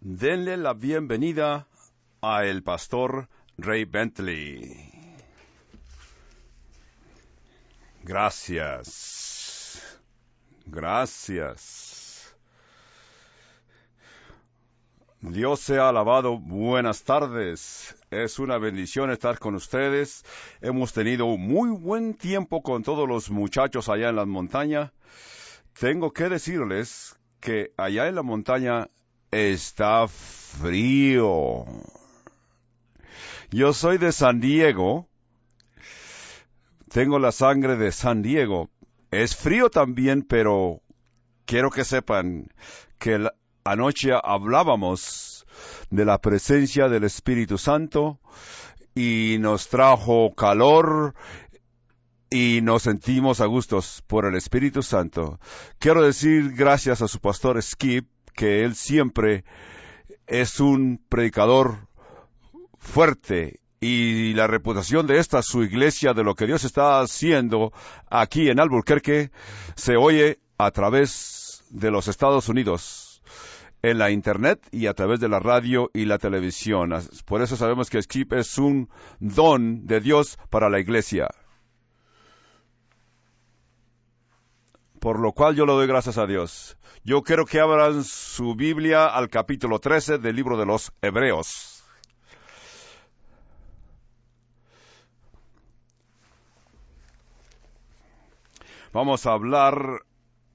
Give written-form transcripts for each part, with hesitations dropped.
Denle la bienvenida a el pastor Ray Bentley. Gracias. Dios sea alabado. Buenas tardes. Es una bendición estar con ustedes. Hemos tenido un muy buen tiempo con todos los muchachos allá en la montaña. Tengo que decirles que allá en la montaña está frío. Yo soy de San Diego. Tengo la sangre de San Diego. Es frío también, pero quiero que sepan que anoche hablábamos de la presencia del Espíritu Santo y nos trajo calor y nos sentimos a gustos por el Espíritu Santo. Quiero decir gracias a su pastor Skip, que él siempre es un predicador fuerte, y la reputación de esta su iglesia, de lo que Dios está haciendo aquí en Albuquerque, se oye a través de los Estados Unidos, en la internet y a través de la radio y la televisión. Por eso sabemos que Skip es un don de Dios para la iglesia. Por lo cual yo le doy gracias a Dios. Yo quiero que abran su Biblia al capítulo 13 del libro de los Hebreos. Vamos a hablar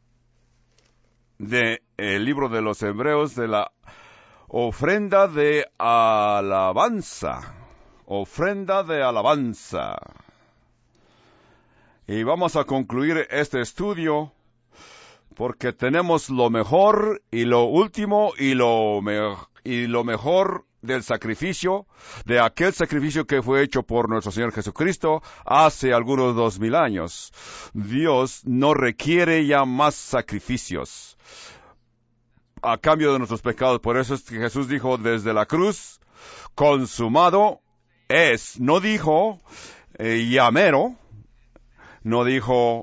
del libro de los Hebreos, de la ofrenda de alabanza. Ofrenda de alabanza. Y vamos a concluir este estudio porque tenemos lo mejor y lo último y lo mejor del sacrificio, de aquel sacrificio que fue hecho por nuestro Señor Jesucristo hace algunos 2000 años. Dios no requiere ya más sacrificios a cambio de nuestros pecados. Por eso es que Jesús dijo desde la cruz, consumado es. No dijo, ya mero. No dijo,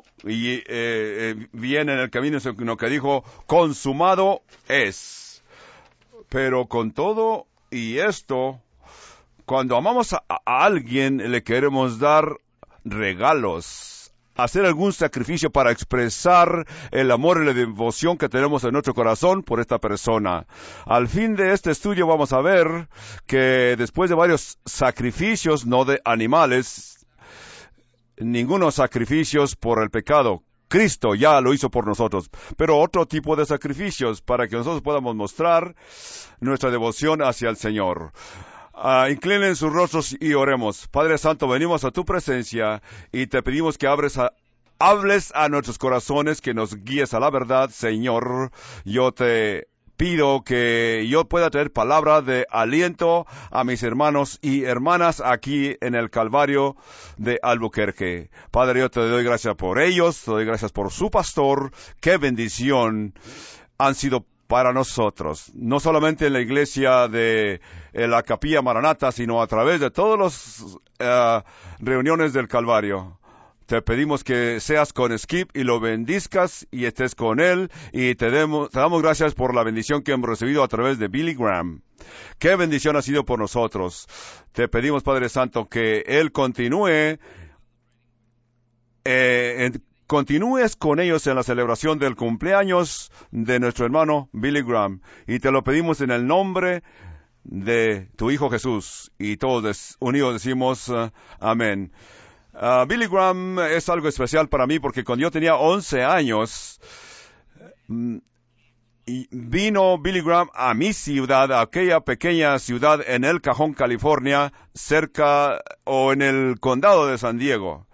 viene en el camino, sino que dijo, consumado es. Pero con todo y esto, cuando amamos a alguien, le queremos dar regalos, hacer algún sacrificio para expresar el amor y la devoción que tenemos en nuestro corazón por esta persona. Al fin de este estudio vamos a ver que después de varios sacrificios, no de animales, ningunos sacrificios por el pecado. Cristo ya lo hizo por nosotros, pero otro tipo de sacrificios para que nosotros podamos mostrar nuestra devoción hacia el Señor. Inclinen sus rostros y oremos. Padre Santo, venimos a tu presencia y te pedimos que hables a nuestros corazones, que nos guíes a la verdad, Señor. Yo te pido que yo pueda traer palabra de aliento a mis hermanos y hermanas aquí en el Calvario de Albuquerque. Padre, yo te doy gracias por ellos, te doy gracias por su pastor. Qué bendición han sido para nosotros, no solamente en la iglesia de la Capilla Maranata, sino a través de todas las reuniones del Calvario. Te pedimos que seas con Skip y lo bendizcas y estés con él, y te damos gracias por la bendición que hemos recibido a través de Billy Graham. Qué bendición ha sido por nosotros. Te pedimos, Padre Santo, que él continúes con ellos en la celebración del cumpleaños de nuestro hermano Billy Graham. Y te lo pedimos en el nombre de tu Hijo Jesús. Y todos unidos decimos amén. Billy Graham es algo especial para mí porque cuando yo tenía 11 años, vino Billy Graham a mi ciudad, a aquella pequeña ciudad en El Cajón, California, cerca o en el condado de San Diego.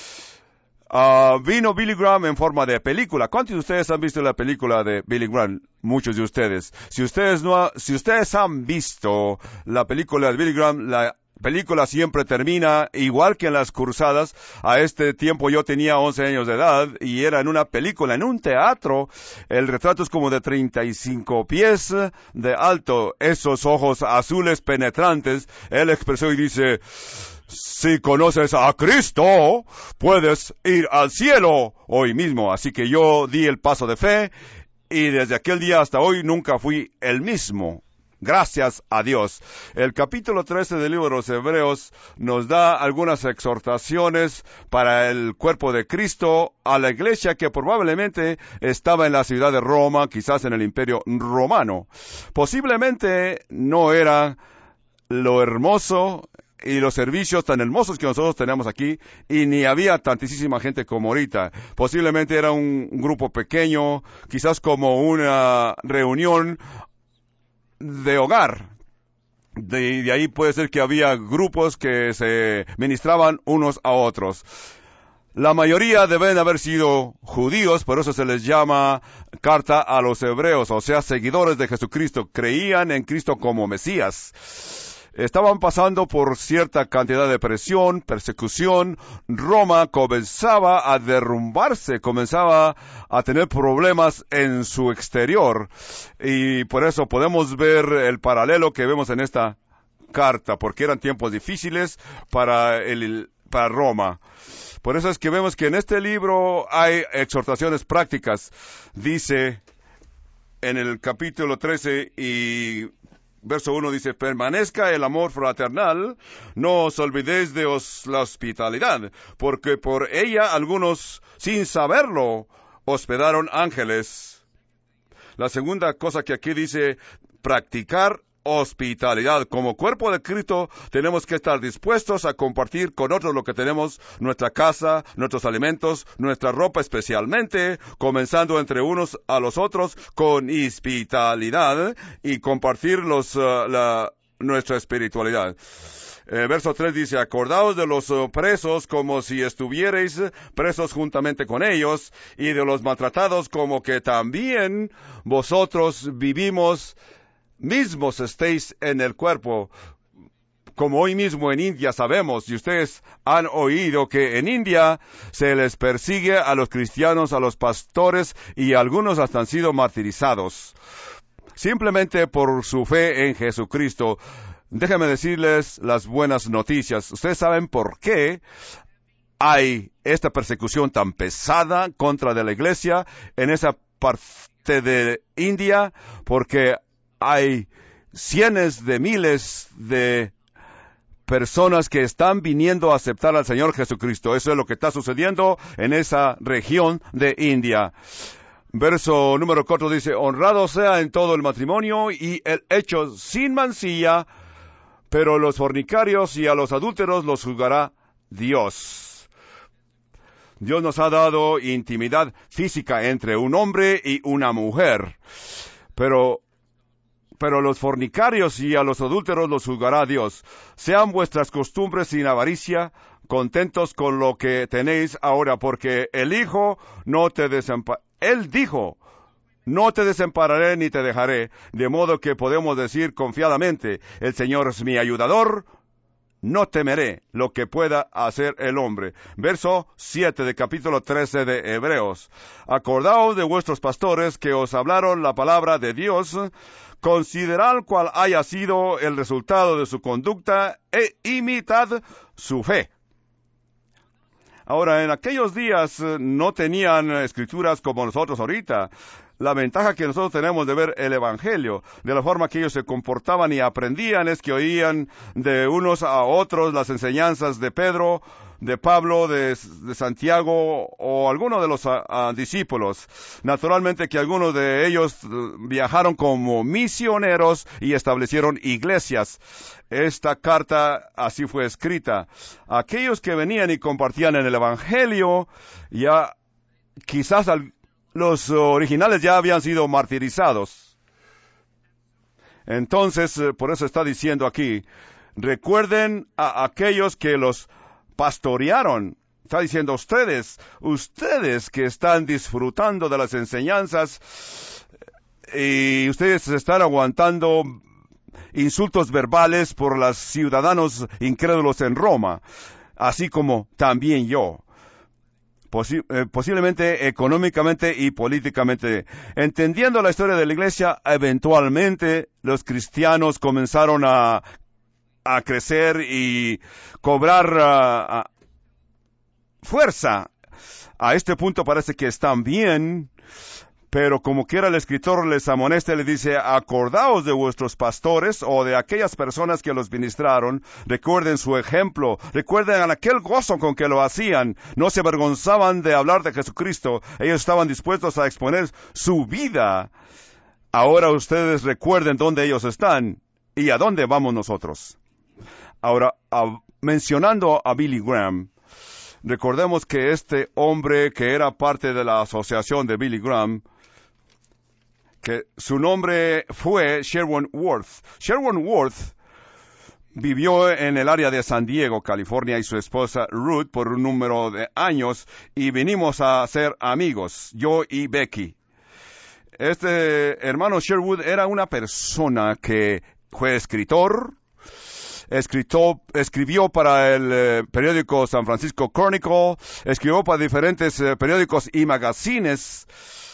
Vino Billy Graham en forma de película. ¿Cuántos de ustedes han visto la película de Billy Graham? Muchos de ustedes. Si ustedes han visto la película de Billy Graham, la película siempre termina igual que en las cruzadas. A este tiempo yo tenía 11 años de edad y era en una película, en un teatro. El retrato es como de 35 pies de alto. Esos ojos azules penetrantes. Él expresó y dice, si conoces a Cristo, puedes ir al cielo hoy mismo. Así que yo di el paso de fe y desde aquel día hasta hoy nunca fui el mismo. Gracias a Dios. El capítulo 13 del libro de los Hebreos nos da algunas exhortaciones para el cuerpo de Cristo, a la iglesia que probablemente estaba en la ciudad de Roma, quizás en el Imperio Romano. Posiblemente no era lo hermoso y los servicios tan hermosos que nosotros tenemos aquí, y ni había tantísima gente como ahorita. Posiblemente era un grupo pequeño, quizás como una reunión de hogar. De ahí puede ser que había grupos que se ministraban unos a otros. La mayoría deben haber sido judíos, por eso se les llama carta a los hebreos, o sea, seguidores de Jesucristo, creían en Cristo como Mesías. Estaban pasando por cierta cantidad de presión, persecución. Roma comenzaba a derrumbarse, comenzaba a tener problemas en su exterior. Y por eso podemos ver el paralelo que vemos en esta carta, porque eran tiempos difíciles para Roma. Por eso es que vemos que en este libro hay exhortaciones prácticas. Dice en el capítulo 13 y verso 1 dice, permanezca el amor fraternal, no os olvidéis de la hospitalidad, porque por ella algunos, sin saberlo, hospedaron ángeles. La segunda cosa que aquí dice, practicar hospitalidad. Como cuerpo de Cristo tenemos que estar dispuestos a compartir con otros lo que tenemos, nuestra casa, nuestros alimentos, nuestra ropa, especialmente comenzando entre unos a los otros con hospitalidad y compartir nuestra espiritualidad. Verso 3 dice, acordaos de los presos como si estuvierais presos juntamente con ellos, y de los maltratados como que también vosotros mismos estéis en el cuerpo. Como hoy mismo en India sabemos, y ustedes han oído que en India se les persigue a los cristianos, a los pastores, y algunos hasta han sido martirizados, simplemente por su fe en Jesucristo. Déjenme decirles las buenas noticias. Ustedes saben por qué hay esta persecución tan pesada contra de la iglesia en esa parte de India, porque hay cientos de miles de personas que están viniendo a aceptar al Señor Jesucristo. Eso es lo que está sucediendo en esa región de India. Verso número 4 dice, honrado sea en todo el matrimonio y el hecho sin mancilla, pero los fornicarios y a los adúlteros los juzgará Dios. Dios nos ha dado intimidad física entre un hombre y una mujer, pero los fornicarios y a los adúlteros los juzgará Dios. Sean vuestras costumbres sin avaricia, contentos con lo que tenéis ahora, porque el Hijo no te desamparará. Él dijo, no te desampararé ni te dejaré, de modo que podemos decir confiadamente, el Señor es mi ayudador, no temeré lo que pueda hacer el hombre. Verso 7 de capítulo 13 de Hebreos. Acordaos de vuestros pastores que os hablaron la palabra de Dios, considerad cuál haya sido el resultado de su conducta e imitad su fe. Ahora, en aquellos días no tenían escrituras como nosotros ahorita. La ventaja que nosotros tenemos de ver el Evangelio, de la forma que ellos se comportaban y aprendían, es que oían de unos a otros las enseñanzas de Pedro, de Pablo, de Santiago o alguno de los discípulos. Naturalmente que algunos de ellos viajaron como misioneros y establecieron iglesias. Esta carta así fue escrita. Aquellos que venían y compartían en el Evangelio, ya quizás los originales ya habían sido martirizados. Entonces, por eso está diciendo aquí, recuerden a aquellos que los pastorearon. Está diciendo ustedes que están disfrutando de las enseñanzas y ustedes están aguantando insultos verbales por los ciudadanos incrédulos en Roma, así como también yo. Posiblemente económicamente y políticamente. Entendiendo la historia de la iglesia, eventualmente los cristianos comenzaron a crecer y cobrar fuerza. A este punto parece que están bien, Pero como quiera el escritor les amonesta y le dice, acordaos de vuestros pastores o de aquellas personas que los ministraron, recuerden su ejemplo, recuerden aquel gozo con que lo hacían, no se avergonzaban de hablar de Jesucristo, ellos estaban dispuestos a exponer su vida. Ahora ustedes recuerden dónde ellos están y a dónde vamos nosotros. Ahora, mencionando a Billy Graham, recordemos que este hombre que era parte de la asociación de Billy Graham, que su nombre fue Sherwood Worth. Sherwood Worth vivió en el área de San Diego, California, y su esposa Ruth por un número de años, y vinimos a ser amigos, yo y Becky. Este hermano Sherwood era una persona que fue escritor, escribió para el periódico San Francisco Chronicle, escribió para diferentes periódicos y magazines.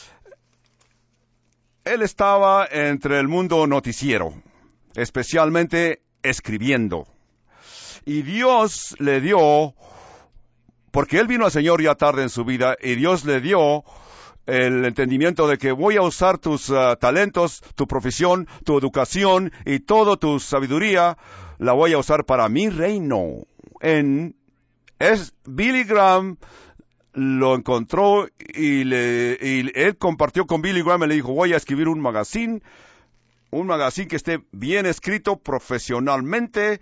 Él estaba entre el mundo noticiero, especialmente escribiendo. Y Dios le dio, porque él vino al Señor ya tarde en su vida, y Dios le dio el entendimiento de que voy a usar tus talentos, tu profesión, tu educación y toda tu sabiduría, la voy a usar para mi reino. Billy Graham lo encontró y él compartió con Billy Graham y le dijo, voy a escribir un magazine que esté bien escrito profesionalmente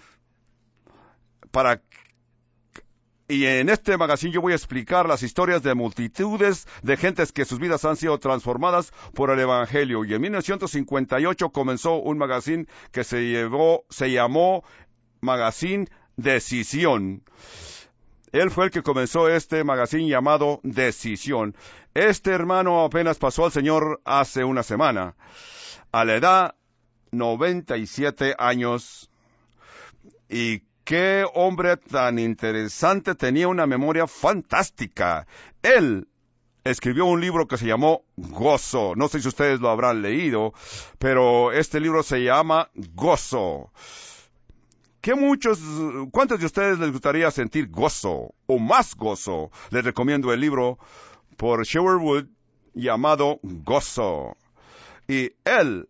y en este magazine yo voy a explicar las historias de multitudes de gentes que sus vidas han sido transformadas por el Evangelio. Y en 1958 comenzó un magazine que se llamó Magazine Decisión. Él fue el que comenzó este magazine llamado Decisión. Este hermano apenas pasó al Señor hace una semana, a la edad 97 años, y qué hombre tan interesante, tenía una memoria fantástica. Él escribió un libro que se llamó Gozo. No sé si ustedes lo habrán leído, pero este libro se llama Gozo. ¿Cuántos de ustedes les gustaría sentir gozo o más gozo? Les recomiendo el libro por Sherwood Wood llamado Gozo. Y él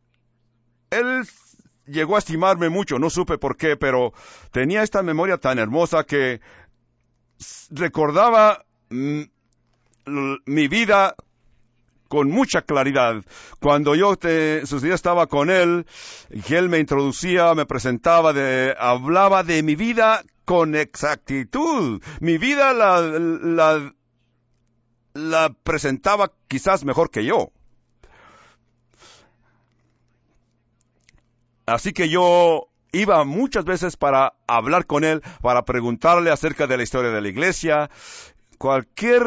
llegó a estimarme mucho, no supe por qué, pero tenía esta memoria tan hermosa que recordaba mi vida con mucha claridad. Cuando sus días estaba con él, y él me introducía, me presentaba, hablaba de mi vida con exactitud. Mi vida la presentaba quizás mejor que yo. Así que yo iba muchas veces para hablar con él, para preguntarle acerca de la historia de la iglesia. Cualquier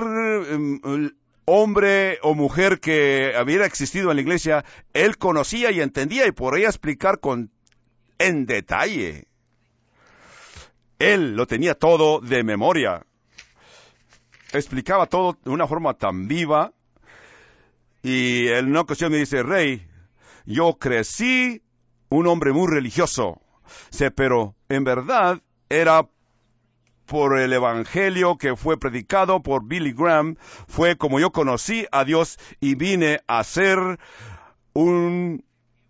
hombre o mujer que hubiera existido en la iglesia, él conocía y entendía y podía explicar en detalle. Él lo tenía todo de memoria. Explicaba todo de una forma tan viva. Y en una ocasión me dice, Rey, yo crecí un hombre muy religioso, pero en verdad era por el evangelio que fue predicado por Billy Graham, fue como yo conocí a Dios y vine a ser una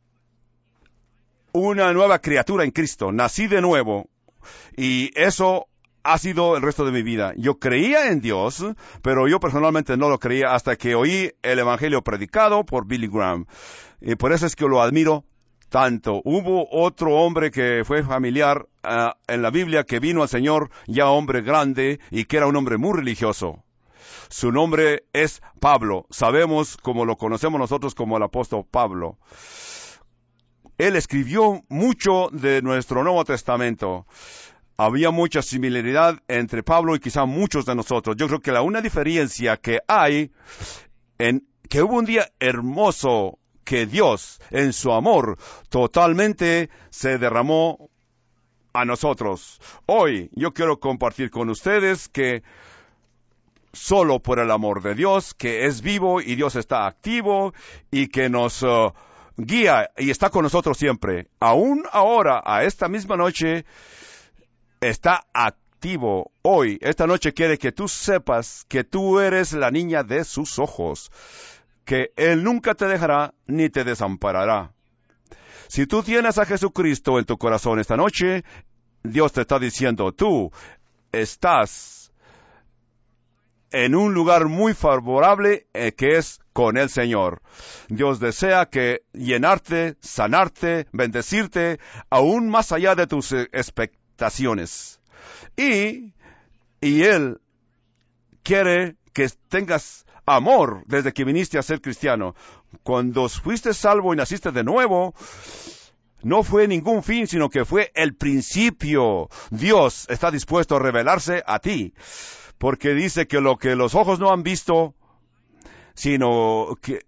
nueva criatura en Cristo. Nací de nuevo y eso ha sido el resto de mi vida. Yo creía en Dios, pero yo personalmente no lo creía hasta que oí el evangelio predicado por Billy Graham. Y por eso es que lo admiro tanto. Hubo otro hombre que fue familiar en la Biblia que vino al Señor, ya hombre grande, y que era un hombre muy religioso. Su nombre es Pablo. Sabemos, como lo conocemos nosotros, como el apóstol Pablo. Él escribió mucho de nuestro Nuevo Testamento. Había mucha similaridad entre Pablo y quizá muchos de nosotros. Yo creo que la única diferencia que hay, que hubo un día hermoso que Dios, en su amor, totalmente se derramó a nosotros. Hoy yo quiero compartir con ustedes que solo por el amor de Dios, que es vivo y Dios está activo y que nos guía y está con nosotros siempre, aún ahora, a esta misma noche, está activo. Hoy, esta noche quiere que tú sepas que tú eres la niña de sus ojos, que Él nunca te dejará ni te desamparará. Si tú tienes a Jesucristo en tu corazón esta noche, Dios te está diciendo, tú estás en un lugar muy favorable que es con el Señor. Dios desea que llenarte, sanarte, bendecirte, aún más allá de tus expectaciones. Y Él quiere que tengas amor desde que viniste a ser cristiano. Cuando fuiste salvo y naciste de nuevo, no fue ningún fin, sino que fue el principio. Dios está dispuesto a revelarse a ti, porque dice que lo que los ojos no han visto, sino que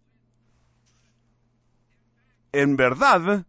en verdad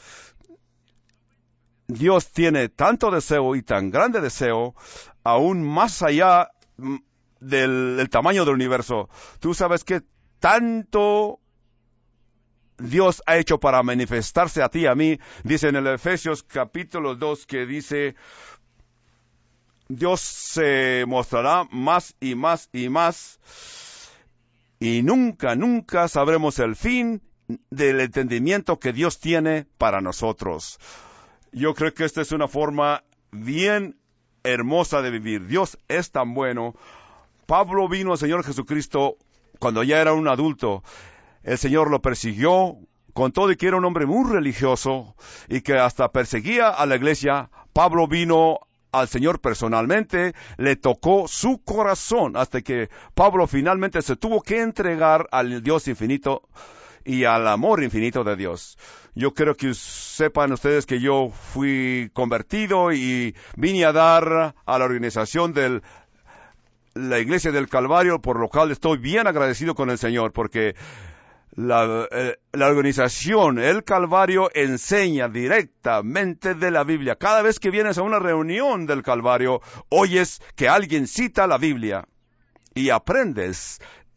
Dios tiene tanto deseo y tan grande deseo, aún más allá del tamaño del universo. Tú sabes que tanto Dios ha hecho para manifestarse a ti y a mí. Dice en el Efesios capítulo 2 que dice, Dios se mostrará más y más y más, y nunca, nunca sabremos el fin del entendimiento que Dios tiene para nosotros. Yo creo que esta es una forma bien hermosa de vivir. Dios es tan bueno. Pablo vino al Señor Jesucristo cuando ya era un adulto. El Señor lo persiguió, con todo y que era un hombre muy religioso y que hasta perseguía a la iglesia. Pablo vino al Señor personalmente, le tocó su corazón hasta que Pablo finalmente se tuvo que entregar al Dios infinito y al amor infinito de Dios. Yo quiero que sepan ustedes que yo fui convertido y vine a dar a la organización de la Iglesia del Calvario, por lo cual estoy bien agradecido con el Señor, porque la organización, el Calvario, enseña directamente de la Biblia. Cada vez que vienes a una reunión del Calvario, oyes que alguien cita la Biblia y aprendes.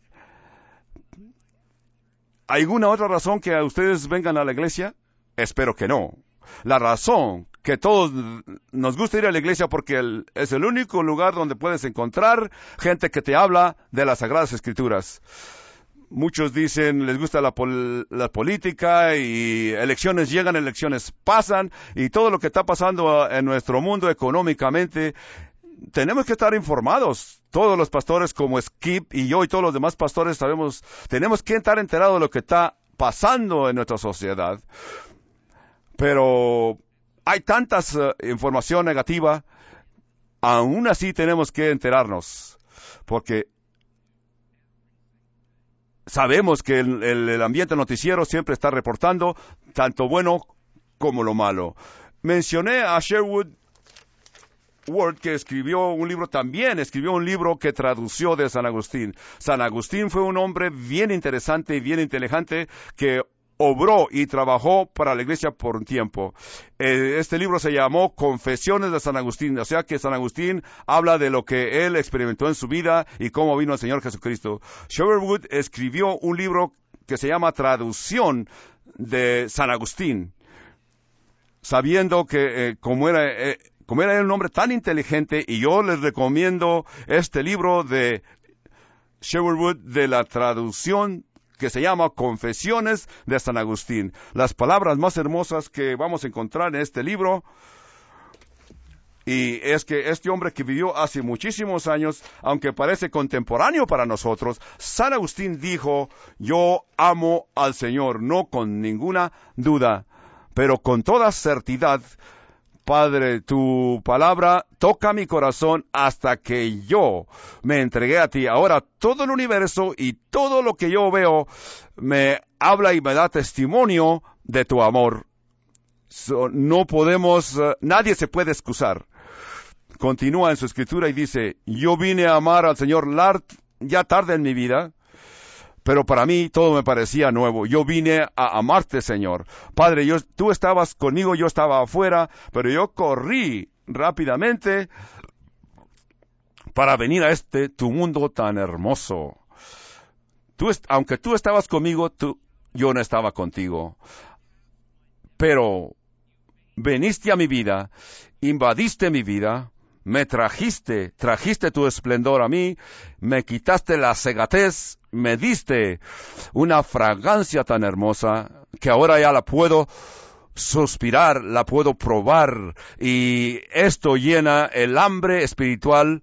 ¿Hay alguna otra razón que ustedes vengan a la iglesia? Espero que no. La razón que todos nos gusta ir a la iglesia porque es el único lugar donde puedes encontrar gente que te habla de las Sagradas Escrituras. Muchos dicen, les gusta la política y elecciones llegan, elecciones pasan y todo lo que está pasando en nuestro mundo económicamente. Tenemos que estar informados. Todos los pastores como Skip y yo y todos los demás pastores tenemos que estar enterados de lo que está pasando en nuestra sociedad. Pero hay tanta información negativa, aún así tenemos que enterarnos, porque sabemos que el ambiente noticiero siempre está reportando tanto bueno como lo malo. Mencioné a Sherwood Ward, que escribió un libro que tradució de San Agustín. San Agustín fue un hombre bien interesante y bien inteligente que obró y trabajó para la iglesia por un tiempo. Este libro se llamó Confesiones de San Agustín, o sea que San Agustín habla de lo que él experimentó en su vida y cómo vino el Señor Jesucristo. Sherwood escribió un libro que se llama Traducción de San Agustín, sabiendo que como era un hombre tan inteligente, y yo les recomiendo este libro de Sherwood de la traducción que se llama Confesiones de San Agustín. Las palabras más hermosas que vamos a encontrar en este libro, y es que este hombre que vivió hace muchísimos años, aunque parece contemporáneo para nosotros, San Agustín dijo, yo amo al Señor, no con ninguna duda, pero con toda certidad. Padre, tu palabra toca mi corazón hasta que yo me entregué a ti. Ahora todo el universo y todo lo que yo veo me habla y me da testimonio de tu amor. Nadie se puede excusar. Continúa en su escritura y dice, yo vine a amar al Señor ya tarde en mi vida, pero para mí todo me parecía nuevo. Yo vine a amarte, Señor. Padre, tú estabas conmigo, yo estaba afuera, pero yo corrí rápidamente para venir a tu mundo tan hermoso. Aunque tú estabas conmigo, yo no estaba contigo. Pero viniste a mi vida, invadiste mi vida, me trajiste tu esplendor a mí, me quitaste la cegatez, me diste una fragancia tan hermosa que ahora ya la puedo suspirar, la puedo probar, y esto llena el hambre espiritual,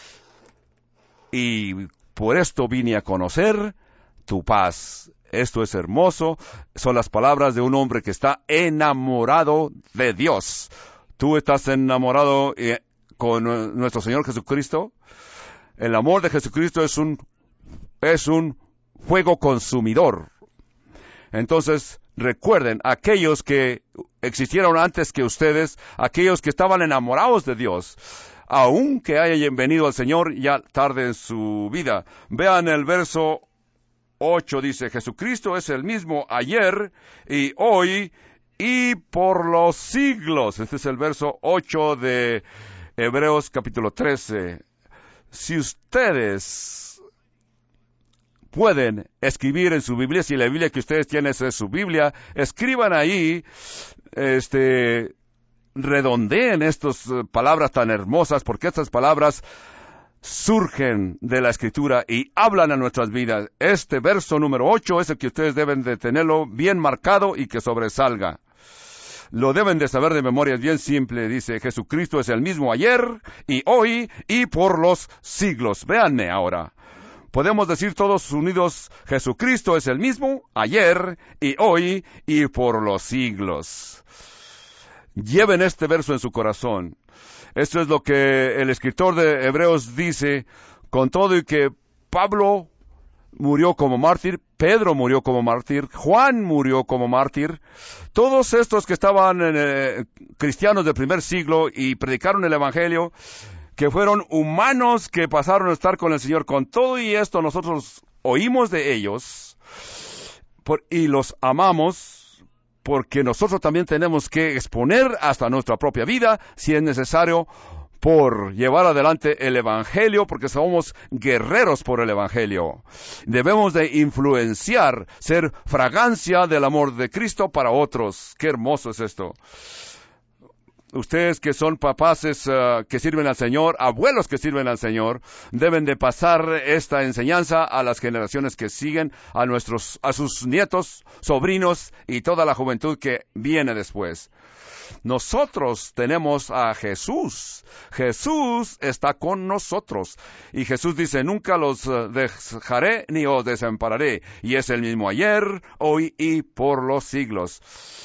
y por esto vine a conocer tu paz. Esto es hermoso, son las palabras de un hombre que está enamorado de Dios. ¿Tú estás enamorado con nuestro Señor Jesucristo? El amor de Jesucristo es un fuego consumidor. Entonces, recuerden, aquellos que existieron antes que ustedes, aquellos que estaban enamorados de Dios, aunque hayan venido al Señor ya tarde en su vida. Vean el verso 8, dice, Jesucristo es el mismo ayer y hoy y por los siglos. Este es el verso 8 de Hebreos capítulo 13. Si ustedes pueden escribir en su Biblia, si la Biblia que ustedes tienen es su Biblia, escriban ahí, redondeen estas palabras tan hermosas, porque estas palabras surgen de la Escritura y hablan a nuestras vidas. Este verso número 8 es el que ustedes deben de tenerlo bien marcado y que sobresalga. Lo deben de saber de memoria, es bien simple. Dice, Jesucristo es el mismo ayer y hoy y por los siglos. Véanme ahora. Podemos decir todos unidos, Jesucristo es el mismo ayer y hoy y por los siglos. Lleven este verso en su corazón. Esto es lo que el escritor de Hebreos dice, con todo y que Pablo murió como mártir, Pedro murió como mártir, Juan murió como mártir. Todos estos que estaban cristianos del primer siglo y predicaron el Evangelio, que fueron humanos que pasaron a estar con el Señor, con todo y esto nosotros oímos de ellos y los amamos, porque nosotros también tenemos que exponer hasta nuestra propia vida, si es necesario, por llevar adelante el Evangelio, porque somos guerreros por el Evangelio. Debemos de influenciar, ser fragancia del amor de Cristo para otros. ¡Qué hermoso es esto! Ustedes que son papás que sirven al Señor, abuelos que sirven al Señor, deben de pasar esta enseñanza a las generaciones que siguen, a sus nietos, sobrinos y toda la juventud que viene después. Nosotros tenemos a Jesús. Jesús está con nosotros. Y Jesús dice, nunca los dejaré ni os desampararé. Y es el mismo ayer, hoy y por los siglos.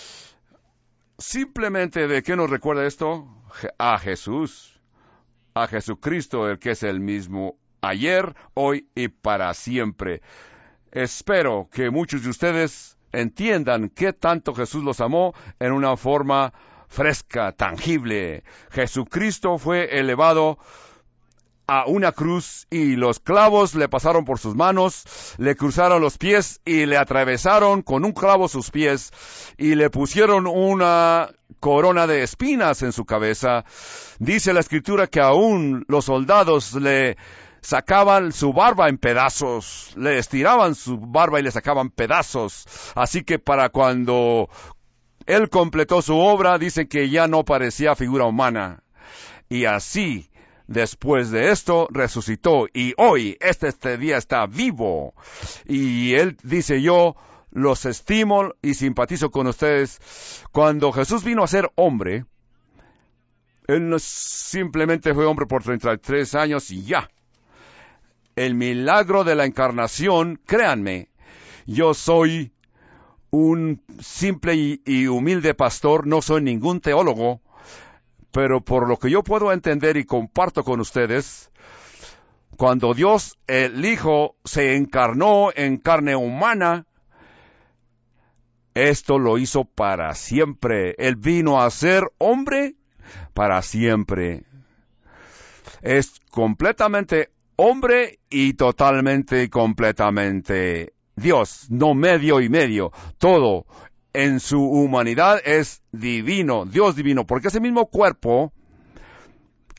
Simplemente, ¿de qué nos recuerda esto? A Jesús, a Jesucristo, el que es el mismo ayer, hoy y para siempre. Espero que muchos de ustedes entiendan qué tanto Jesús los amó en una forma fresca, tangible. Jesucristo fue elevado a una cruz y los clavos le pasaron por sus manos, le cruzaron los pies y le atravesaron con un clavo sus pies y le pusieron una corona de espinas en su cabeza. Dice la Escritura que aún los soldados le sacaban su barba en pedazos, le estiraban su barba y le sacaban pedazos. Así que para cuando él completó su obra, dice que ya no parecía figura humana. Y así, después de esto, resucitó, y hoy, este día está vivo. Y él dice, yo los estimo y simpatizo con ustedes. Cuando Jesús vino a ser hombre, él no simplemente fue hombre por 33 años y ya. El milagro de la encarnación, créanme, yo soy un simple y humilde pastor, no soy ningún teólogo, pero por lo que yo puedo entender y comparto con ustedes, cuando Dios, el Hijo, se encarnó en carne humana, esto lo hizo para siempre. Él vino a ser hombre para siempre. Es completamente hombre y totalmente y completamente Dios, no medio y medio. Todo en su humanidad es divino, Dios divino, porque ese mismo cuerpo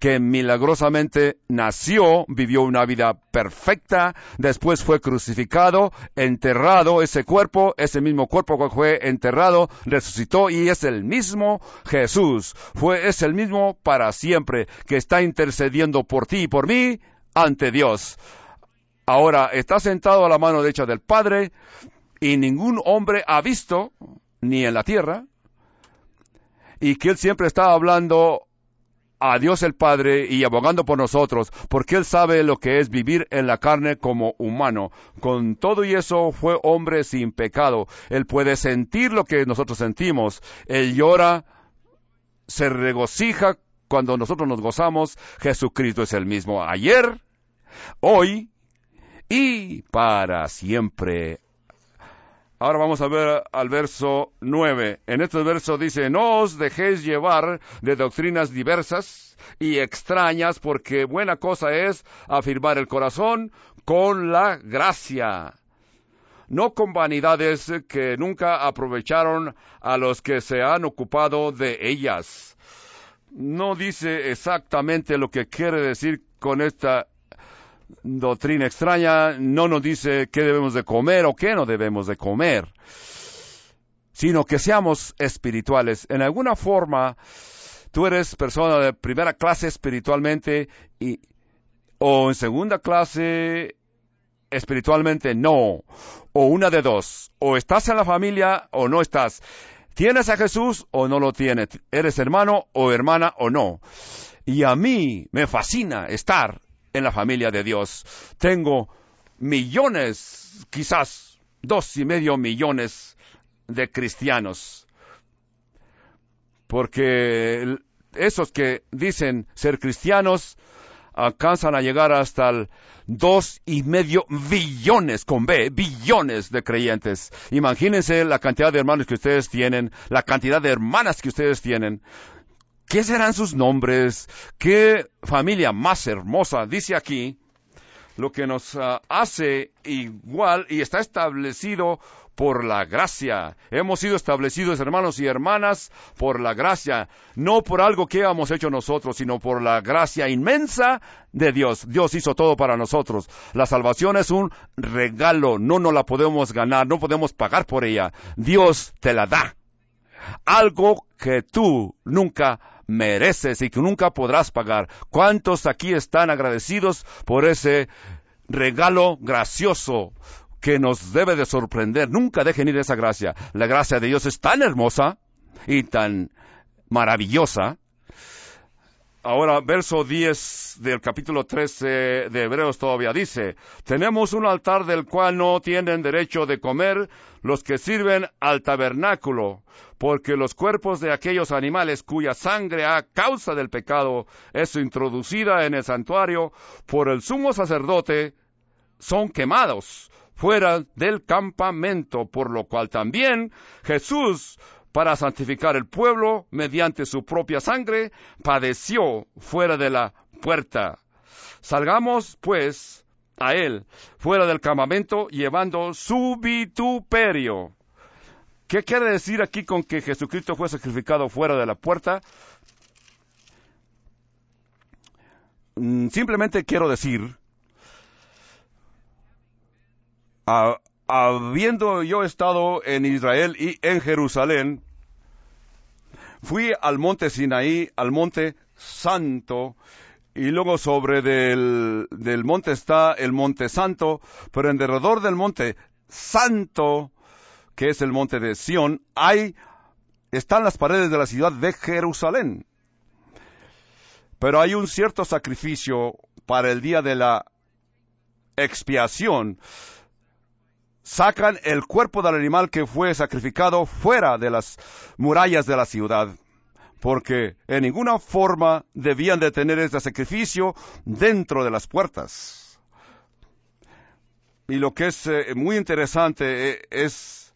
que milagrosamente nació, vivió una vida perfecta, después fue crucificado, enterrado ese mismo cuerpo que fue enterrado, resucitó y es el mismo Jesús. Es el mismo para siempre, que está intercediendo por ti y por mí ante Dios. Ahora está sentado a la mano derecha del Padre y ningún hombre ha visto, ni en la tierra, y que Él siempre está hablando a Dios el Padre y abogando por nosotros, porque Él sabe lo que es vivir en la carne como humano. Con todo y eso fue hombre sin pecado. Él puede sentir lo que nosotros sentimos. Él llora, se regocija cuando nosotros nos gozamos. Jesucristo es el mismo ayer, hoy y para siempre. Ahora vamos a ver al verso 9. En este verso dice, no os dejéis llevar de doctrinas diversas y extrañas, porque buena cosa es afirmar el corazón con la gracia, no con vanidades que nunca aprovecharon a los que se han ocupado de ellas. No dice exactamente lo que quiere decir con esta doctrina extraña, no nos dice qué debemos de comer o qué no debemos de comer, sino que seamos espirituales. En alguna forma, tú eres persona de primera clase espiritualmente o en segunda clase espiritualmente no, o una de dos, o estás en la familia o no estás. ¿Tienes a Jesús o no lo tienes? ¿Eres hermano o hermana o no? Y a mí me fascina estar en la familia de Dios. Tengo millones, quizás 2.5 millones de cristianos. Porque esos que dicen ser cristianos alcanzan a llegar hasta el 2.5 billones, con B, billones de creyentes. Imagínense la cantidad de hermanos que ustedes tienen, la cantidad de hermanas que ustedes tienen. ¿Qué serán sus nombres? ¿Qué familia más hermosa? Dice aquí, lo que nos hace igual y está establecido por la gracia. Hemos sido establecidos, hermanos y hermanas, por la gracia. No por algo que hemos hecho nosotros, sino por la gracia inmensa de Dios. Dios hizo todo para nosotros. La salvación es un regalo. No nos la podemos ganar, no podemos pagar por ella. Dios te la da. Algo que tú nunca mereces y que nunca podrás pagar. ¿Cuántos aquí están agradecidos por ese regalo gracioso que nos debe de sorprender? Nunca dejen ir esa gracia. La gracia de Dios es tan hermosa y tan maravillosa. Ahora, verso 10 del capítulo 13 de Hebreos todavía dice, tenemos un altar del cual no tienen derecho de comer los que sirven al tabernáculo, porque los cuerpos de aquellos animales cuya sangre a causa del pecado es introducida en el santuario por el sumo sacerdote, son quemados fuera del campamento, por lo cual también Jesús, para santificar el pueblo mediante su propia sangre, padeció fuera de la puerta. Salgamos, pues, a él, fuera del campamento, llevando su vituperio. ¿Qué quiere decir aquí con que Jesucristo fue sacrificado fuera de la puerta? Simplemente quiero decir, habiendo yo estado en Israel y en Jerusalén, fui al monte Sinaí, al monte Santo, y luego sobre del monte está el monte Santo, pero en derredor del monte Santo, que es el monte de Sión, están las paredes de la ciudad de Jerusalén. Pero hay un cierto sacrificio para el día de la expiación. Sacan el cuerpo del animal que fue sacrificado fuera de las murallas de la ciudad, porque en ninguna forma debían de tener este sacrificio dentro de las puertas. Y lo que es muy interesante es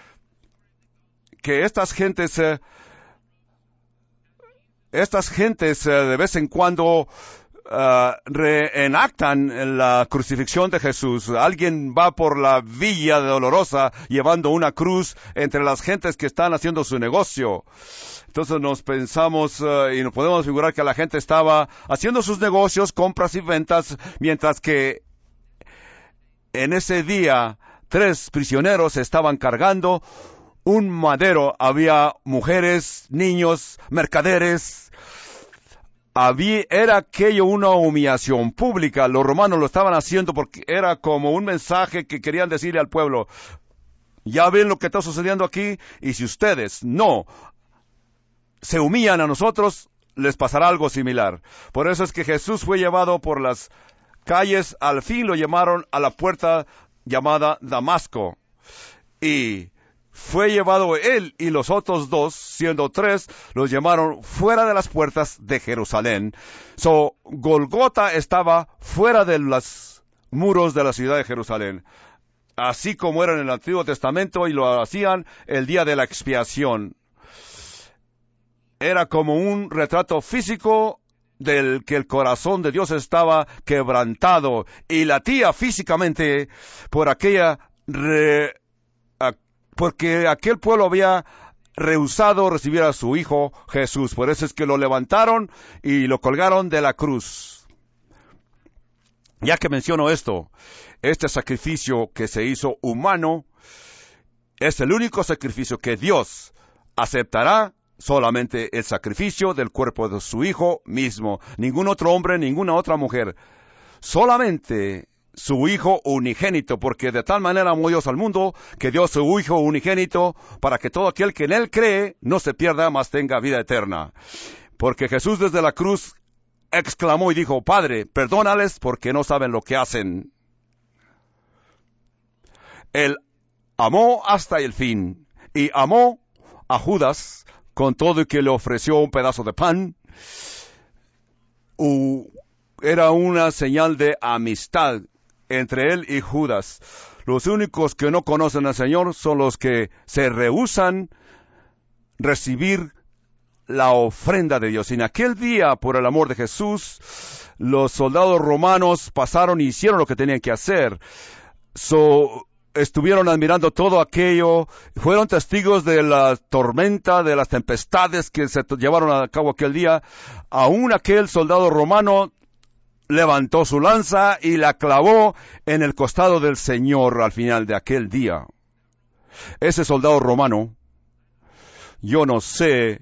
que estas gentes de vez en cuando reenactan la crucifixión de Jesús. Alguien va por la Villa Dolorosa llevando una cruz entre las gentes que están haciendo su negocio. Entonces nos pensamos y nos podemos figurar que la gente estaba haciendo sus negocios, compras y ventas, mientras que en ese día 3 prisioneros estaban cargando un madero. Había mujeres, niños, mercaderes. Era aquello una humillación pública. Los romanos lo estaban haciendo porque era como un mensaje que querían decirle al pueblo: ya ven lo que está sucediendo aquí, y si ustedes no se humillan a nosotros, les pasará algo similar. Por eso es que Jesús fue llevado por las calles. Al fin lo llamaron a la puerta llamada Damasco, y fue llevado él y los otros 2, siendo 3, los llamaron fuera de las puertas de Jerusalén. Golgota estaba fuera de los muros de la ciudad de Jerusalén, así como era en el Antiguo Testamento, y lo hacían el día de la expiación. Era como un retrato físico del que el corazón de Dios estaba quebrantado y latía físicamente por porque aquel pueblo había rehusado recibir a su Hijo Jesús. Por eso es que lo levantaron y lo colgaron de la cruz. Ya que menciono esto, este sacrificio que se hizo humano es el único sacrificio que Dios aceptará. Solamente el sacrificio del cuerpo de su Hijo mismo. Ningún otro hombre, ninguna otra mujer. Solamente su Hijo unigénito, porque de tal manera amó Dios al mundo, que dio su Hijo unigénito, para que todo aquel que en Él cree no se pierda, mas tenga vida eterna. Porque Jesús desde la cruz exclamó y dijo: Padre, perdónales porque no saben lo que hacen. Él amó hasta el fin, y amó a Judas, con todo y que le ofreció un pedazo de pan. Era una señal de amistad entre él y Judas. Los únicos que no conocen al Señor son los que se rehúsan recibir la ofrenda de Dios. Y en aquel día, por el amor de Jesús, los soldados romanos pasaron y hicieron lo que tenían que hacer. Estuvieron admirando todo aquello, fueron testigos de la tormenta, de las tempestades que se llevaron a cabo aquel día. Aún aquel soldado romano levantó su lanza y la clavó en el costado del Señor al final de aquel día. Ese soldado romano, yo no sé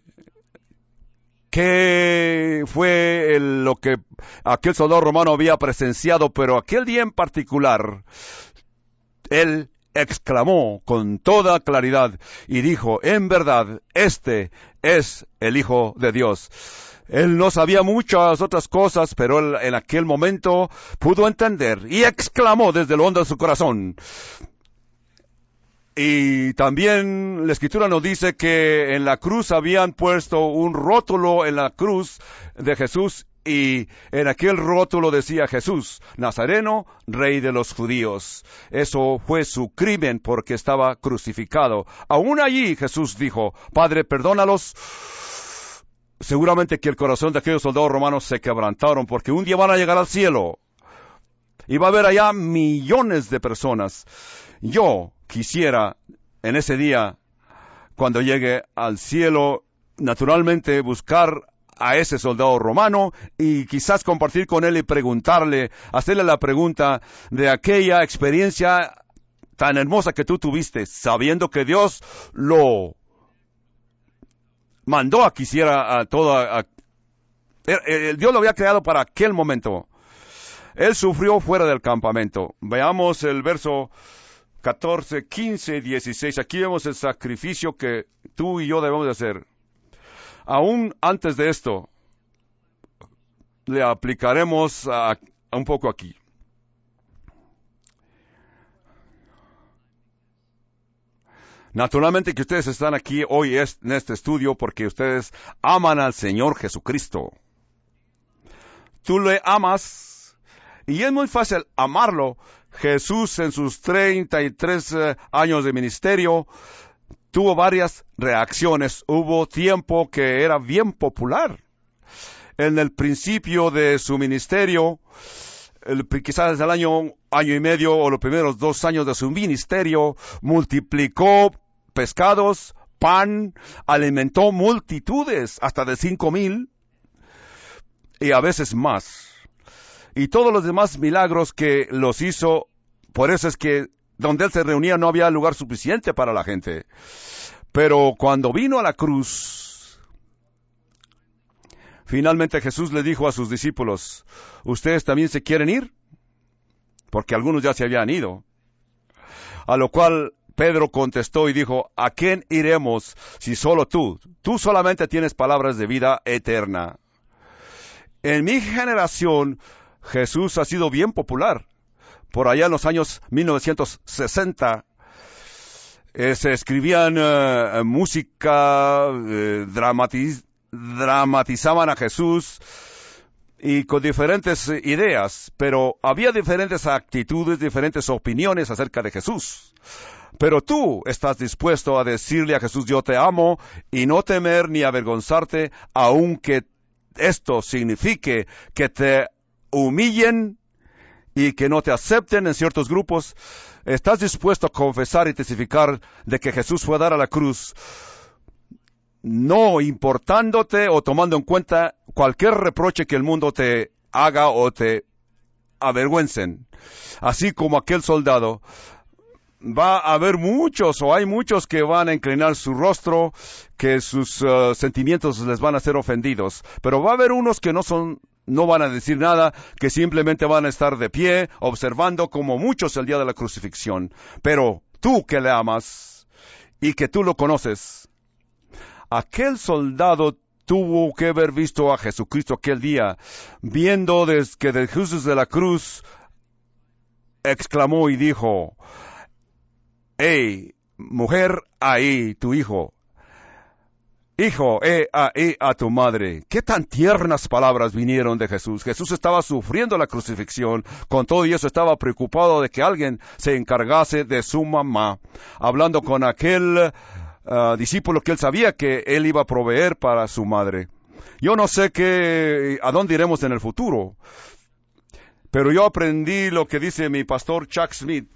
qué fue lo que aquel soldado romano había presenciado, pero aquel día en particular, él exclamó con toda claridad y dijo: en verdad, este es el Hijo de Dios. Él no sabía muchas otras cosas, pero él en aquel momento pudo entender y exclamó desde lo hondo de su corazón. Y también la Escritura nos dice que en la cruz habían puesto un rótulo en la cruz de Jesús, y en aquel rótulo decía: Jesús, Nazareno, Rey de los Judíos. Eso fue su crimen porque estaba crucificado. Aún allí Jesús dijo: Padre, perdónalos. Seguramente que el corazón de aquellos soldados romanos se quebrantaron, porque un día van a llegar al cielo y va a haber allá millones de personas. Yo quisiera en ese día, cuando llegue al cielo, naturalmente buscar a ese soldado romano y quizás compartir con él y preguntarle, hacerle la pregunta de aquella experiencia tan hermosa que tú tuviste, sabiendo que Dios lo mandó a que hiciera Dios lo había creado para aquel momento. Él sufrió fuera del campamento. Veamos el verso 14, 15 y 16. Aquí vemos el sacrificio que tú y yo debemos de hacer. Aún antes de esto, le aplicaremos a un poco aquí. Naturalmente que ustedes están aquí hoy en este estudio porque ustedes aman al Señor Jesucristo. Tú le amas y es muy fácil amarlo. Jesús en sus 33 años de ministerio tuvo varias reacciones. Hubo tiempo que era bien popular. en el principio de su ministerio, quizás el año y medio o los primeros 2 años de su ministerio, multiplicó pescados, pan, alimentó multitudes, hasta de 5,000, y a veces más. Y todos los demás milagros que los hizo, por eso es que donde él se reunía no había lugar suficiente para la gente. Pero cuando vino a la cruz, finalmente Jesús le dijo a sus discípulos, ¿ustedes también se quieren ir? Porque algunos ya se habían ido. A lo cual Pedro contestó y dijo, ¿a quién iremos si solo tú? Tú solamente tienes palabras de vida eterna. En mi generación, Jesús ha sido bien popular. Por allá en los años 1960, se escribían música, dramatizaban a Jesús y con diferentes ideas, pero había diferentes actitudes, diferentes opiniones acerca de Jesús. Pero tú estás dispuesto a decirle a Jesús, yo te amo, y no temer ni avergonzarte, aunque esto signifique que te humillen y que no te acepten en ciertos grupos. ¿Estás dispuesto a confesar y testificar de que Jesús fue a dar a la cruz, no importándote o tomando en cuenta cualquier reproche que el mundo te haga o te avergüencen? Así como aquel soldado, va a haber muchos o hay muchos que van a inclinar su rostro, que sus sentimientos les van a ser ofendidos, pero va a haber unos que no van a decir nada, que simplemente van a estar de pie, observando como muchos el día de la crucifixión. Pero tú que le amas y que tú lo conoces, aquel soldado tuvo que haber visto a Jesucristo aquel día, viendo que de Jesús de la cruz, exclamó y dijo, «Hey, mujer, ahí tu hijo. Hijo, ahí a tu madre». Qué tan tiernas palabras vinieron de Jesús. Jesús estaba sufriendo la crucifixión. Con todo y eso estaba preocupado de que alguien se encargase de su mamá. Hablando con aquel discípulo que él sabía que él iba a proveer para su madre. Yo no sé a dónde iremos en el futuro. Pero yo aprendí lo que dice mi pastor Chuck Smith.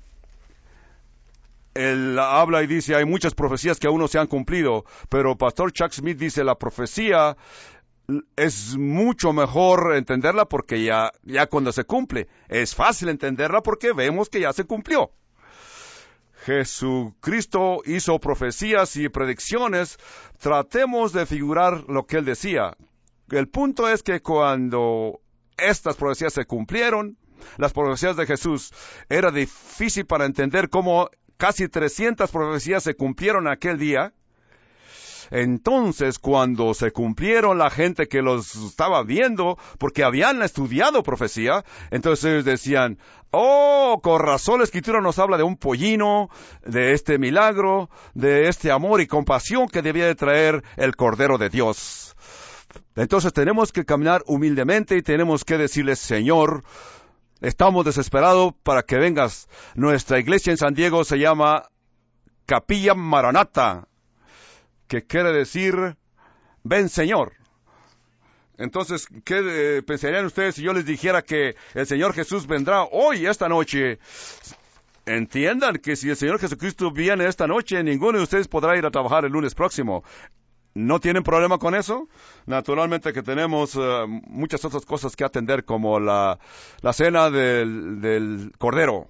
Él habla y dice, hay muchas profecías que aún no se han cumplido, pero Pastor Chuck Smith dice, la profecía es mucho mejor entenderla porque ya cuando se cumple, es fácil entenderla porque vemos que ya se cumplió. Jesucristo hizo profecías y predicciones, tratemos de figurar lo que él decía. El punto es que cuando estas profecías se cumplieron, las profecías de Jesús, era difícil para entender cómo casi 300 profecías se cumplieron aquel día. Entonces, cuando se cumplieron, la gente que los estaba viendo, porque habían estudiado profecía, entonces ellos decían, con razón la Escritura nos habla de un pollino, de este milagro, de este amor y compasión que debía de traer el Cordero de Dios. Entonces tenemos que caminar humildemente y tenemos que decirle, Señor, estamos desesperados para que vengas. Nuestra iglesia en San Diego se llama Capilla Maranata, que quiere decir, ven Señor. Entonces, ¿qué pensarían ustedes si yo les dijera que el Señor Jesús vendrá hoy, esta noche? Entiendan que si el Señor Jesucristo viene esta noche, ninguno de ustedes podrá ir a trabajar el lunes próximo. ¿No tienen problema con eso? Naturalmente que tenemos muchas otras cosas que atender, como la cena del Cordero.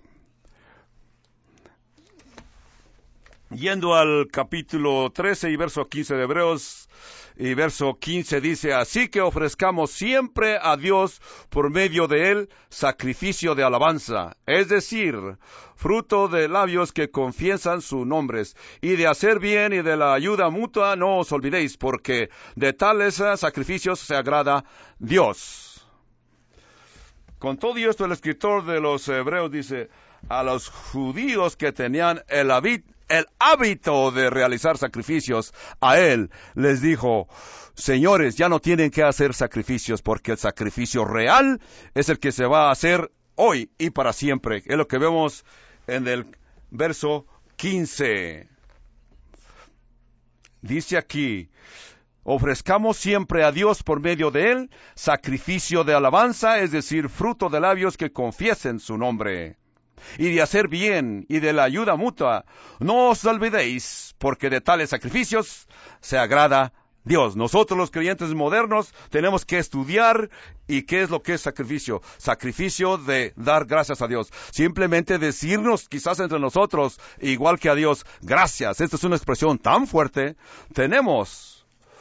Yendo al capítulo 13 y verso 15 de Hebreos, y verso 15 dice, así que ofrezcamos siempre a Dios por medio de él sacrificio de alabanza, es decir, fruto de labios que confiesan sus nombres, y de hacer bien y de la ayuda mutua no os olvidéis, porque de tales sacrificios se agrada Dios. Con todo esto, el escritor de los Hebreos dice, a los judíos que tenían el hábito de realizar sacrificios, a él les dijo, señores, ya no tienen que hacer sacrificios, porque el sacrificio real es el que se va a hacer hoy y para siempre. Es lo que vemos en el verso 15. Dice aquí, ofrezcamos siempre a Dios por medio de Él sacrificio de alabanza, es decir, fruto de labios que confiesen su nombre. Y de hacer bien y de la ayuda mutua, no os olvidéis, porque de tales sacrificios se agrada Dios. Nosotros los creyentes modernos tenemos que estudiar y qué es lo que es sacrificio. Sacrificio de dar gracias a Dios. Simplemente decirnos quizás entre nosotros, igual que a Dios, gracias. Esta es una expresión tan fuerte. Tenemos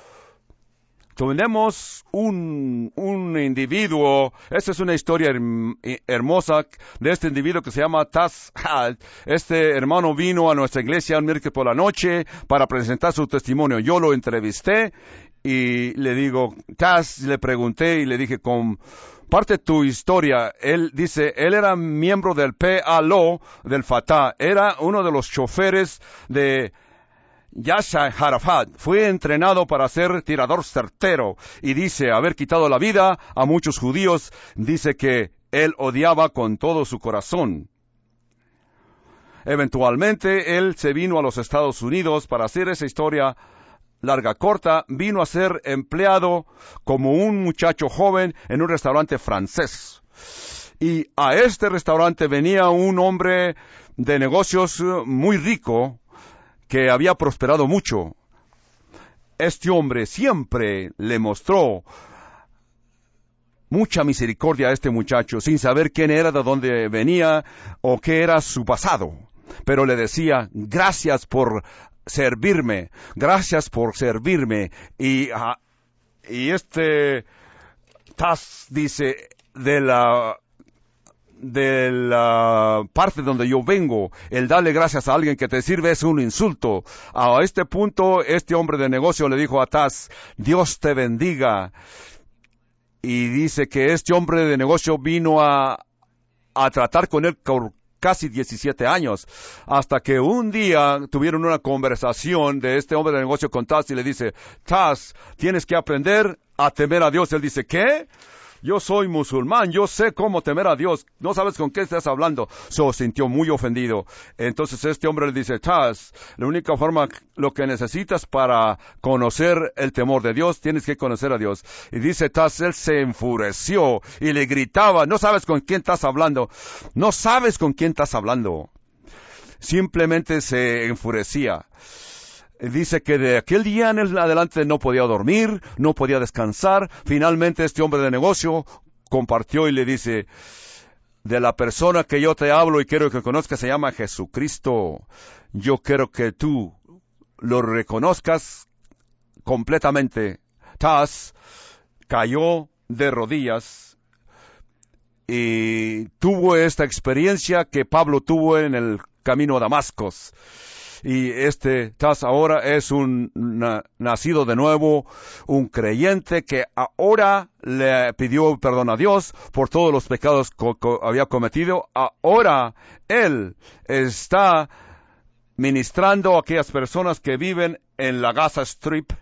un individuo, esta es una historia hermosa de este individuo que se llama Taz Had. Este hermano vino a nuestra iglesia un miércoles por la noche para presentar su testimonio. Yo lo entrevisté y le digo, Taz, le pregunté y le dije, comparte tu historia. Él dice, él era miembro del PLO, del Fatah, era uno de los choferes de Yasser Arafat. Fue entrenado para ser tirador certero y dice haber quitado la vida a muchos judíos. Dice que él odiaba con todo su corazón. Eventualmente él se vino a los Estados Unidos. Para hacer esa historia larga corta, vino a ser empleado como un muchacho joven en un restaurante francés. Y a este restaurante venía un hombre de negocios muy rico que había prosperado mucho. Este hombre siempre le mostró mucha misericordia a este muchacho, sin saber quién era, de dónde venía o qué era su pasado. Pero le decía, gracias por servirme, gracias por servirme. Y este Taz dice, de la parte donde yo vengo, el darle gracias a alguien que te sirve es un insulto. A este punto, este hombre de negocio le dijo a Taz, Dios te bendiga. Y dice que este hombre de negocio vino a tratar con él por casi 17 años, hasta que un día tuvieron una conversación de este hombre de negocio con Taz y le dice, Taz, tienes que aprender a temer a Dios. Él dice, ¿qué? Yo soy musulmán, yo sé cómo temer a Dios. No sabes con qué estás hablando. Se sintió muy ofendido. Entonces este hombre le dice, Taz, la única forma, lo que necesitas para conocer el temor de Dios, tienes que conocer a Dios. Y dice Taz, él se enfureció y le gritaba, no sabes con quién estás hablando. No sabes con quién estás hablando. Simplemente se enfurecía. Dice que de aquel día en adelante no podía dormir, no podía descansar. Finalmente este hombre de negocio compartió y le dice, de la persona que yo te hablo y quiero que conozcas se llama Jesucristo. Yo quiero que tú lo reconozcas completamente. Taz cayó de rodillas y tuvo esta experiencia que Pablo tuvo en el camino a Damasco. Y Taz ahora es un nacido de nuevo, un creyente que ahora le pidió perdón a Dios por todos los pecados que había cometido. Ahora él está ministrando a aquellas personas que viven en la Gaza Strip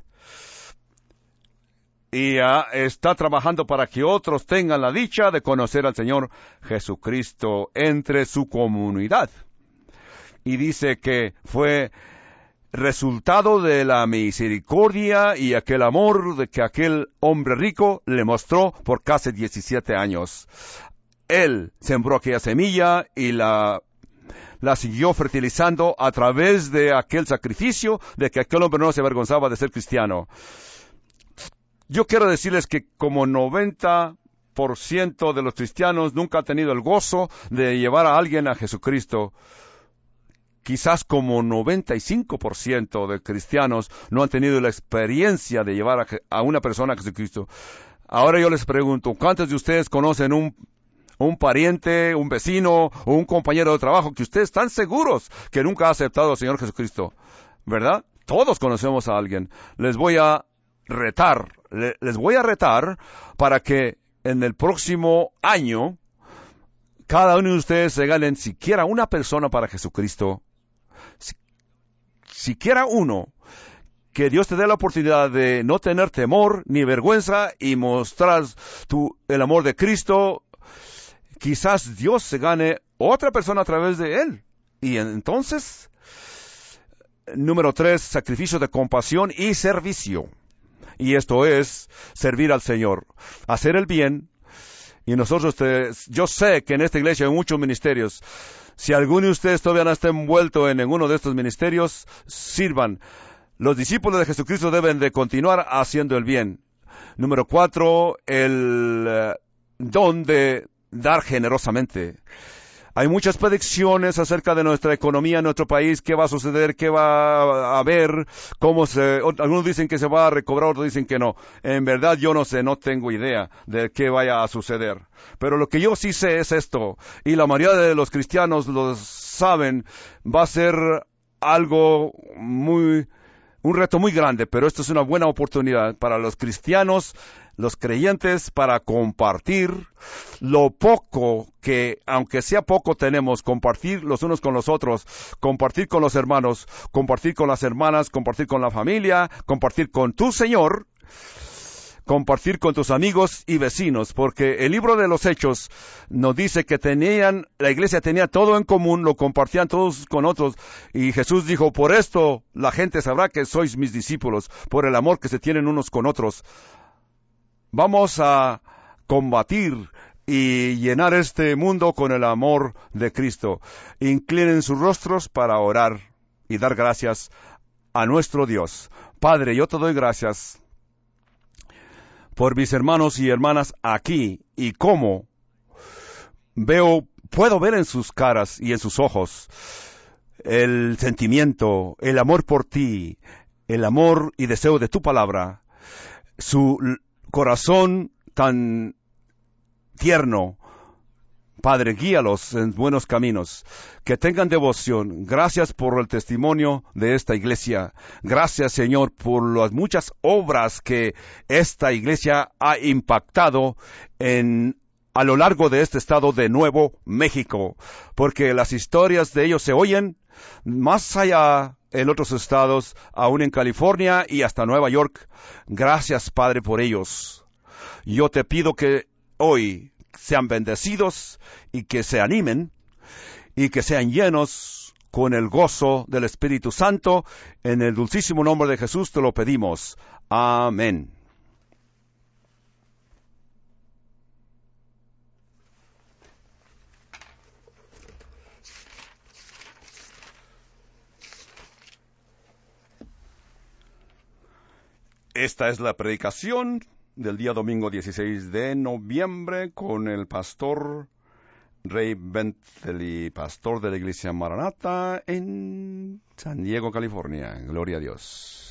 y está trabajando para que otros tengan la dicha de conocer al Señor Jesucristo entre su comunidad. Y dice que fue resultado de la misericordia y aquel amor de que aquel hombre rico le mostró por casi 17 años. Él sembró aquella semilla y la siguió fertilizando a través de aquel sacrificio, de que aquel hombre no se avergonzaba de ser cristiano. Yo quiero decirles que como 90% de los cristianos nunca han tenido el gozo de llevar a alguien a Jesucristo. Quizás como 95% de cristianos no han tenido la experiencia de llevar a una persona a Jesucristo. Ahora yo les pregunto, ¿cuántos de ustedes conocen un pariente, un vecino o un compañero de trabajo que ustedes están seguros que nunca ha aceptado al Señor Jesucristo? ¿Verdad? Todos conocemos a alguien. Les voy a retar para que en el próximo año cada uno de ustedes se ganen siquiera una persona para Jesucristo. Siquiera uno, que Dios te dé la oportunidad de no tener temor ni vergüenza y mostrar el amor de Cristo. Quizás Dios se gane otra persona a través de él. Y entonces, número 3, sacrificio de compasión y servicio. y esto es servir al Señor, hacer el bien. Y nosotros, yo sé que en esta iglesia hay muchos ministerios. Si alguno de ustedes todavía no está envuelto en ninguno de estos ministerios, sirvan. Los discípulos de Jesucristo deben de continuar haciendo el bien. Número 4, el don de dar generosamente. Hay muchas predicciones acerca de nuestra economía en nuestro país, qué va a suceder, qué va a haber, algunos dicen que se va a recobrar, otros dicen que no. En verdad yo no sé, no tengo idea de qué vaya a suceder. Pero lo que yo sí sé es esto, y la mayoría de los cristianos lo saben, va a ser un reto muy grande, pero esto es una buena oportunidad para los cristianos, los creyentes, para compartir lo poco que, aunque sea poco, tenemos, compartir los unos con los otros, compartir con los hermanos, compartir con las hermanas, compartir con la familia, compartir con tu Señor, compartir con tus amigos y vecinos, porque el libro de los Hechos nos dice que la iglesia tenía todo en común, lo compartían todos con otros, y Jesús dijo, por esto la gente sabrá que sois mis discípulos, por el amor que se tienen unos con otros. Vamos a combatir y llenar este mundo con el amor de Cristo. Inclinen sus rostros para orar y dar gracias a nuestro Dios. Padre, yo te doy gracias por mis hermanos y hermanas aquí, y cómo puedo ver en sus caras y en sus ojos el sentimiento, el amor por ti, el amor y deseo de tu palabra, su corazón tan tierno. Padre, guíalos en buenos caminos, que tengan devoción. Gracias por el testimonio de esta iglesia. Gracias, Señor, por las muchas obras que esta iglesia ha impactado a lo largo de este estado de Nuevo México, porque las historias de ellos se oyen más allá en otros estados, aún en California y hasta Nueva York. Gracias, Padre, por ellos. Yo te pido que hoy sean bendecidos y que se animen y que sean llenos con el gozo del Espíritu Santo. En el dulcísimo nombre de Jesús te lo pedimos. Amén. Esta es la predicación del día domingo 16 de noviembre con el pastor Ray Bentley, pastor de la iglesia Maranatha en San Diego, California. Gloria a Dios.